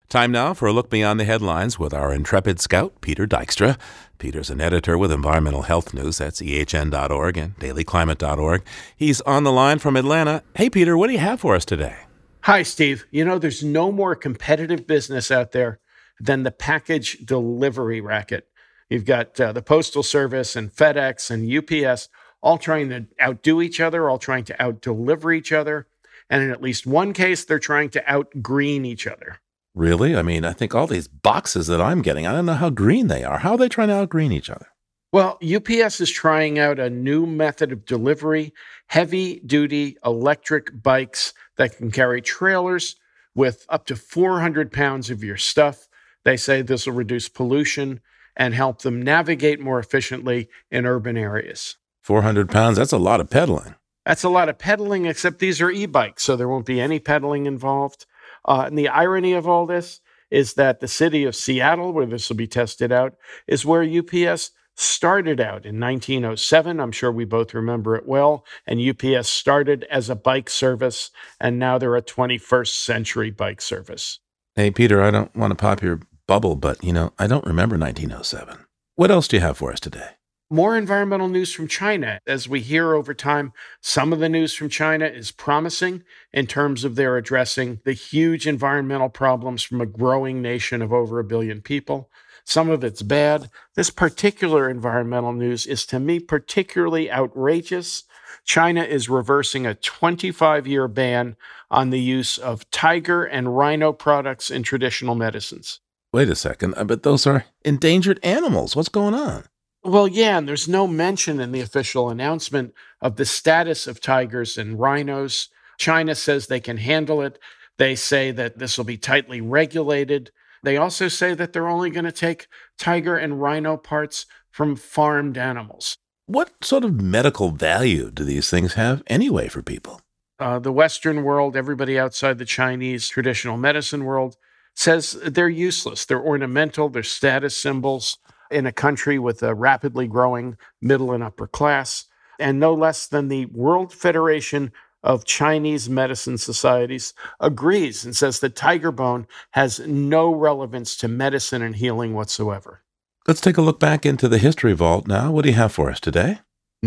Time now for a look beyond the headlines with our intrepid scout, Peter Dykstra. Peter's an editor with Environmental Health News. That's ehn.org and dailyclimate.org. He's on the line from Atlanta. Hey, Peter, what do you have for us today? Hi, Steve. You know, there's no more competitive business out there than the package delivery racket. You've got the Postal Service and FedEx and UPS all trying to outdo each other, all trying to out-deliver each other. And in at least one case, they're trying to out-green each other. Really? I mean, I think all these boxes that I'm getting, I don't know how green they are. How are they trying to out-green each other? Well, UPS is trying out a new method of delivery, heavy-duty electric bikes that can carry trailers with up to 400 pounds of your stuff. They say this will reduce pollution and help them navigate more efficiently in urban areas. 400 pounds, that's a lot of pedaling. That's a lot of pedaling, except these are e-bikes, so there won't be any pedaling involved. And the irony of all this is that the city of Seattle, where this will be tested out, is where UPS started out in 1907. I'm sure we both remember it well. And UPS started as a bike service, and now they're a 21st century bike service. Hey, Peter, I don't want to pop your bubble, but, I don't remember 1907. What else do you have for us today? More environmental news from China. As we hear over time, some of the news from China is promising in terms of their addressing the huge environmental problems from a growing nation of over 1 billion people. Some of it's bad. This particular environmental news is, to me, particularly outrageous. China is reversing a 25-year ban on the use of tiger and rhino products in traditional medicines. Wait a second, but those are endangered animals. What's going on? Well, yeah, and there's no mention in the official announcement of the status of tigers and rhinos. China says they can handle it. They say that this will be tightly regulated. They also say that they're only going to take tiger and rhino parts from farmed animals. What sort of medical value do these things have anyway for people? The Western world, everybody outside the Chinese traditional medicine world, says they're useless. They're ornamental. They're status symbols in a country with a rapidly growing middle and upper class. And no less than the World Federation of Chinese Medicine Societies agrees and says that tiger bone has no relevance to medicine and healing whatsoever. Let's take a look back into the History Vault now. What do you have for us today?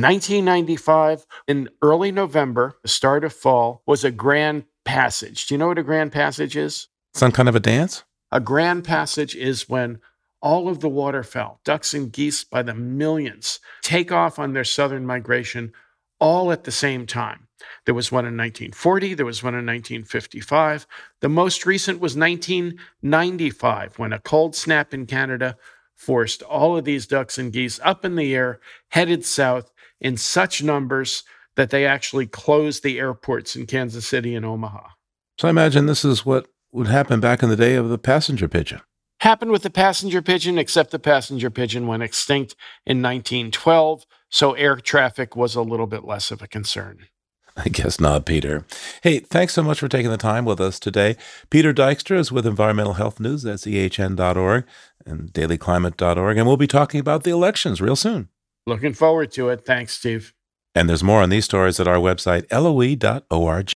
1995, in early November, the start of fall, was a grand passage. Do you know what a grand passage is? Some kind of a dance? A grand passage is when all of the waterfowl, ducks and geese by the millions, take off on their southern migration all at the same time. There was one in 1940, there was one in 1955. The most recent was 1995, when a cold snap in Canada forced all of these ducks and geese up in the air, headed south in such numbers that they actually closed the airports in Kansas City and Omaha. So I imagine this is what would happen back in the day of the passenger pigeon. Happened with the passenger pigeon, except the passenger pigeon went extinct in 1912, so air traffic was a little bit less of a concern. I guess not, Peter. Hey, thanks so much for taking the time with us today. Peter Dykstra is with Environmental Health News. That's ehn.org and dailyclimate.org. And we'll be talking about the elections real soon. Looking forward to it. Thanks, Steve. And there's more on these stories at our website, loe.org.